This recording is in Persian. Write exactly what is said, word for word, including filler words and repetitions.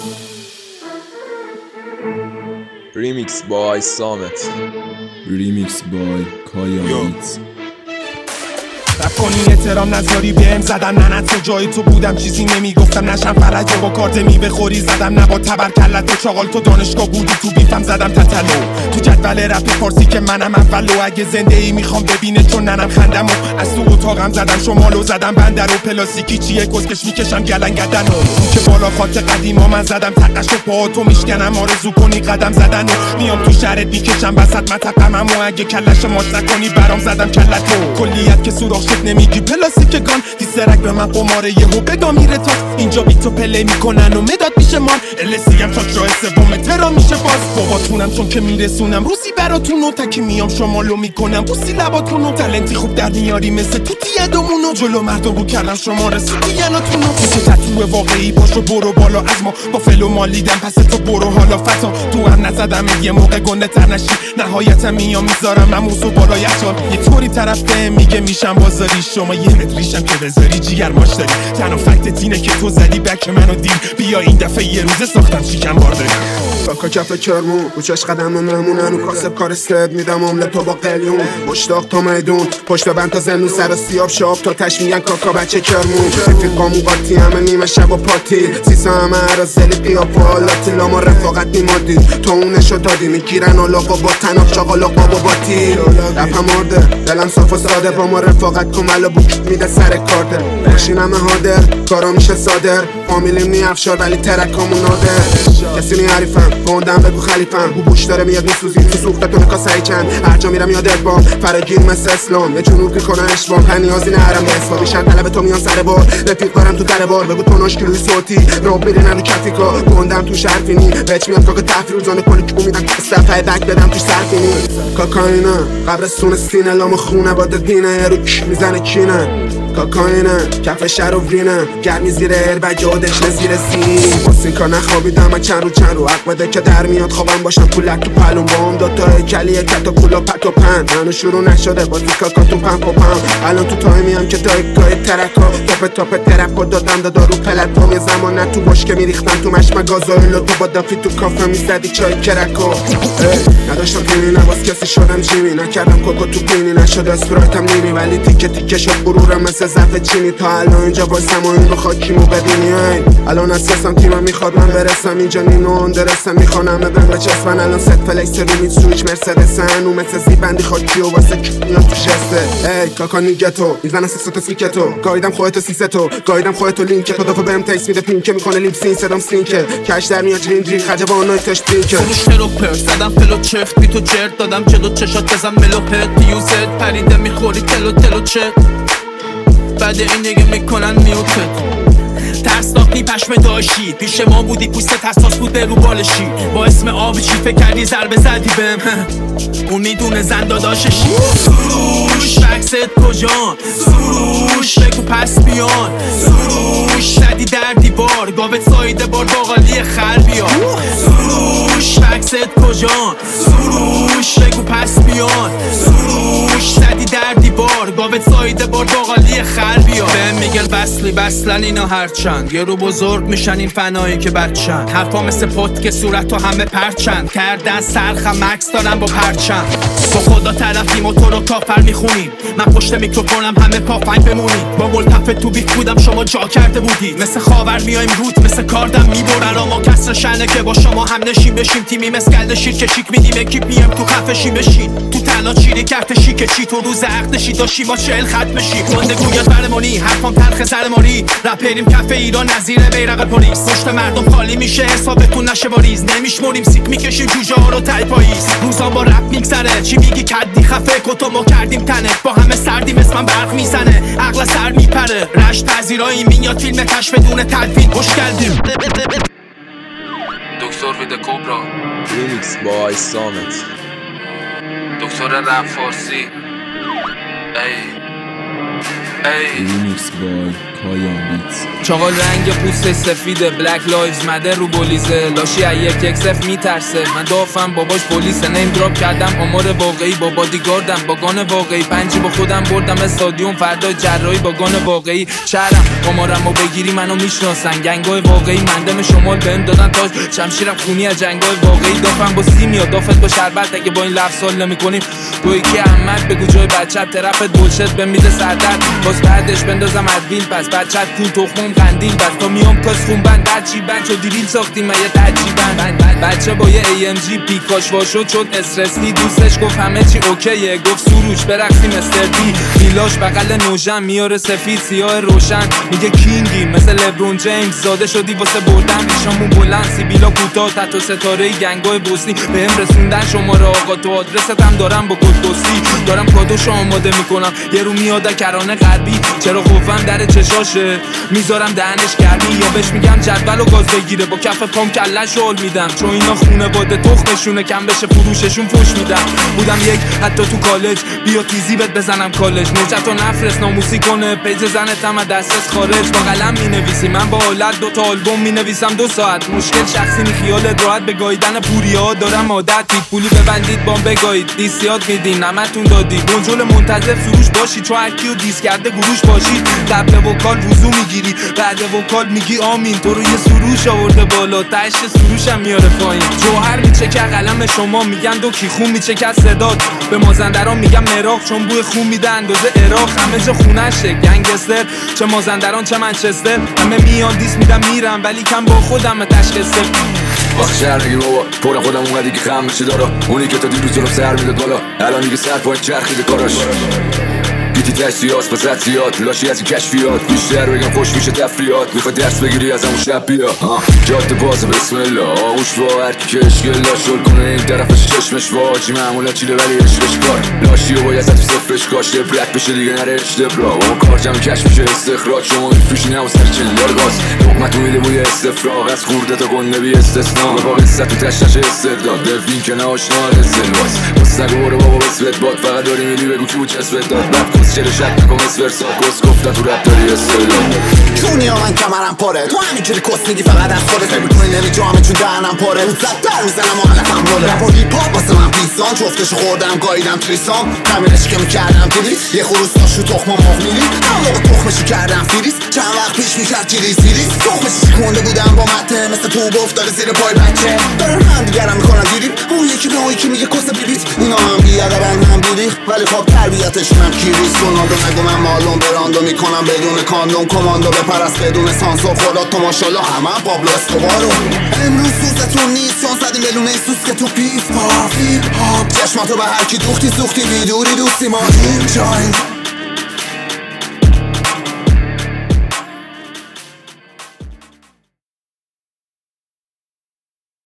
Remix by Samet. Remix by Kaya Beats. رفت کنی احترام نذاری بهم زدم ننت تو جای تو بودم چیزی نمیگفتم نشم فرجه با کارت میوه خوری زدم نه با تبرکلت و چاقال تو دانشگاه بودی تو بیفم زدم تتلو تو جدول رپ فارسی که منم اولو اگه زنده ای میخوام ببینه چون ننم خندم و از تو اتاقم زدم شمالو زدم بندر و پلاستیکی چیه کسکش میکشم گلنگدن و اون که بالا خاط قدیما من زدم تقش و پا تو میشکنم آرزو کنی قدم زدن و میام تو شهرت میکشم وسط متقمم و اگه کلش ماچ نکنی برام زدم کلتو کلیت که سوراخ شد نمیگی پلاستیک گان دیسرک به من قماره یهو بگا میره تا اینجا بی تو پلی میکنن و مداد میشه مان السی هم چاک راه سوم ترا میشه باز باباتونم چون که میرسونم روزی براتون و تکی میام شمالو میکنم بوسی لباتون و تلنتی خوب در میاری مثل توتی یدمونو جلو مردم رو کردم شما رسیدی یناتونو که تطوه واقعی باشو برو بالا از ما با فلو مالیدم پس تو برو حالا فتا تو هم نزدم یه موقع گنده تر نشی نهایتا میام میذارم نموز و بالا یخشان یه طوری طرف ده میگه میشم بازاری شما یه متریشم که بذاری جیگر ماش داری تنها فکتت اینه که تو زدی بک منو دیر بیا این دفعه یه روزه ساختم شیکم بارداری کاکا کف کرمون رو چش قدم مهمونن و کاسب کار استد میدم املت تو با قلیون مشتاق تا میدون پشت بند تا زنون سر سیاب شاب تا تش میگن کاکا بچه کرمون رفیق قامون قاطی همه نیمه شب و پاتی سیسا همه عرازلی قیاب و حالاتی لاما رفاقت نیمادی تو اونشو دادی میگیرن آلاقا با تناب چاقالاقا با باتی رپم آرده دلم صاف و ساده با ما رفاقت کن ملا بوک میده سر کارده باشین همه هادر کارا میشه صادر فامیلیم نی افشار ولی ترکامون نادر کسی نی حریفم بوندم بگو خلیفم بو بوش داره میاد میسوزی تو سوختتون کاسه چند هر جا میرم یادت بام فراگیر مثل اسلام یه جنوب کنه اشبام هنیازی نهرم به اسفا بیشتر طلب تو میان سر بار رفیق برم تو در بار بگو توناش کلوی صوتی راب میرینن رو کفیکا بوندم تو شرفینی بچ میاد کاکا تفری روزانه کلی که میدن صفحه بک بدم تو سرفینی کاکاینا قبرستون سینه لام خونه با دینه رو میزنه کینه کاکاینه کف شهر و وینه گرمی زیر ایربگ یادش نزیر سین باسین کار نخوابیدم من چند رو چند رو حق بده که در میاد خوابم باشم پولک تو پلون بام دوتا کلیه کتا پولا پت و پن منو شروع نشده بازی کاکا تو پم پا پم الان تو تایمی هم که دایگاه ترکا تاپ تاپ ترکا دادم دادا رو پلتفرم یه زمان نه تو باش که میریختم تو مشمه گازوئیل تو با دافی تو کافه میزدی چای کرکا نداشتم پینی نباز کسی شدم جیمی نکردم کوکو تو پینی نشد اسپرایتم نیمی ولی تیکه تیکه شد غرورم مثل ظرف چینی تا الان اینجا بایستم و این بخواد کیمو ببینی الان اساسم تیمم میخواد من برسم اینجا نینو اندرسم میخوانم ببن بچسبن الان ست فلکس رو میت سویچ مرسدسن و مثل زیبندی خاکی و واسه میان تو جسته ای کاکا نیگتو میزنن سیستو سیکتو گایدم خودتو سیستو گایدم خودتو لینک تو دفعه بهم تکس میده پینک میکنه لیپ سین صدام سینکه کش در میاد درین درین خجبانای تاش پینکه فروش تروپر زدم فلو چفت بی تو جرد دادم جلو چشات بزن ملوپت یوزت پریده میخوری تلو تلو چه بعد این دیگه میکنن میوتت ترسناکی پشم داشتی پیش ما بودی پوستت حساس بود به رو بالشی با اسم آب چی فکر کردی ضربه زدی بهم اون میدونه زن داداششی سروش بکست کجان سروش بگو پس بیان سروش زدی در دیوار گاوت سایده بار باقالی خر بیا سروش بکست کجان سروش بگو پس بیان سروش زدی در دیوار گاوت سایده بار باقالی خر بیا بهم میگن بسلی بسلن اینا هرچند یه رو بزرگ میشن این فنایی که بچن حرفا مثل پت که صورت و همه پرچند کردن سرخم مکس دارم با پرچند با خدا طرفیم و تو رو کافر میخونیم من پشت میکروفونم همه پافنگ بمونیم با ملتفت تو بیت بودم شما جا کرده بودی مثل خاور میایم روت مثل کاردم میبرن اما کسر شنه که با شما هم نشیم بشیم تیمی مسکل شیر که شیک میدیم اکیپیم تو خفشی بشین تو تلا چیری کرت شیک چی تو روز عقدشی داشتی با چهل خط بشی گنده گویت برمانی حرفام تلخ سرماری رپریم کف ایران نظیر بیرق پلیس پشت مردم خالی میشه حسابتون نشه باریز نمیشمریم سیک میکشیم جوجه ها رو تای پاییز روزان با رپ میگذره چی میگی کدی خفه کتو ما کردیم تنه با همه سردیم اسمم برق میزنه عقل سر میپره رشت پذیرایی میاد فیلم تش بدون تدوین خوش کردیم دکتر ویده کوبرا Remix by Samet. دکتر رپ فارسی ای ای Remix by کایان بیتس. چاقال رنگ پوست سفیده، بلک لایوز مده رو بولیزه، لاشی از یک یک صفر میترسه، من دافم باباش پلیسه. نیم دراپ کردم آمار واقعی با بادیگاردم، با گان واقعی پنجی با خودم بردم استادیوم، فردا جراحی با گان واقعی. شهرم آمارمو بگیری منو میشناسن، گنگای واقعی مندم شمال بهم دادن تاج، شمشیرم خونی از جنگای واقعی. دافم با سیمیا دافت با شربت، اگه با این لفظ سال نمی‌کنیم تو یکی احمد بگو جای بچت، طرفت بولشت بهم میده سردرد، باز بعدش بندازم ادویل، پس بچت کون تخمم قندیل، بس تا میام کاس خون بند درچی بند چو دیریل ساختیم یه ترجیبند. بچه با یه ای ام جی پیکاش واشد شد استرسی، دوستش گفت همه چی اوکیه، گفت سروش برقصیم استر دی، میلاش بغل نوژن میاره سفید سیاه روشن، میگه کینگی مثل لبرون جیمز، زاده شدی واسه بردن ریشامون بلند، سیبیلا کوتاه تحت ستاره گنگای بوسنی، بهم رسوندن شماره آقا تو آدرستم دارم با کد دوستی، دارم کادوشو آماده میکنم یه رو میاد کرانه غربی، چرا خوفم در چشاشه میذارم دهنش گرمی، یا بهش میگم جدول و گاز بگیره با کف پام کلش رول میدم، چون اینا خونه باده تخمشونه کم بشه فروششون فوش میدم. بودم یک حتی تو کالج بیا تیزی بهت بزنم کالج، نجات و نفرست ناموسی کنه پیج زنتم از دسترس خارج، با قلم مینویسی من با حالت دو تا آلبوم مینویسم دو ساعت، مشکل شخصی نی خیالت راحت به گاییدن پوریا دارم عادت، پیت پولی ببندید بام بگایید دیسیات میدین نمتون دادید، بنجل منتظر سروش باشید چون هرکیو دیس کرده گروش باشید، قبل وکال وضو میگیری بعد وکال میگی آمین، تو رو یه سروش آورده بالا تهش سروشم میاره پایین، جوهر میچه که قلم شما میگن دو کی خون میچه که صدات، به مازندران میگم مراق چون بوی خون میده اندازه عراق، همه جا خونشه گنگستر چه مازندران چه منچستر، همه میان دیس میدم میرم ولی کم با خودم تشخیصه. وقت شهر نگی بابا پر خودم اونقدی که خم بشه دارا، اونی که تا دیروز جلوم سر میداد بالا الان دیگه سر پایین چرخیده کاراش، گیتی تش سیاس پس رد سیاد لاشی از این کشفیات، بیشتر بگم خوش میشه تفریات، میخواد درس بگیری از همون شب بیا جاده بازه بسم الله، آغوش با هرکی که اشکلا شل کنه این طرفش چشمش واجی معمولا چیله ولی عشقش کار، لاشی و باید تو صفرش کاش لبرک بشه دیگه نره اشتبرا، و کار جمع کش میشه استخراج، شما میفروشی نمو سر چندار گاز، حکمت میده بوی استفراغ از خورده تا گنده بی استثنا، به با قصت تو تشتش استرداد دوین که ناشنا رزلواز، بس نگو برو بابا بسوت باد فقط داری میدی بگو کی بود چسبت داد رب کس چل شک نکن اسورسا کس گفته تو رب داری استرداد چونی ها من کمرم پاره، تو همینجوری کس میگی فقط از خودت فکر میکنی نمیجامه چون دهنم پاره، رو زد در میزنم و علفم روله، رپ و هیپ هاپ واسه من پیسان جفتشو خوردم گاییدم تریسان، همینش که میکردم دیریز یه خروس تا شو تخم مخ میری، اما موقع تخمشی کردم فیریز چند وقت پیش میکرد تیریز تیریز، تخمشی کنده بودم با مته مثل تو افتاده زیر پای بچه، دارم هم دیگرم میکنن دیریب، اون یکی به اون یکی میگه کس بیبیت، اینا هم بیادبن هم بیریخ ولی خب تربیتشون هم کیریز، رونالدو نگو من مالون براندو میکنم بدون کاندوم، کماندو بپرست بدون سانسور، خدا تو ماشالله همه هم پابلو اسکوبارو، امروز سوزتون نیست چون زدی ملونه سوز که تو پیف پاف هیپ هاپ، چشماتو به هرکی دوختی سوختی بیدوری دوستی ما اینجاییم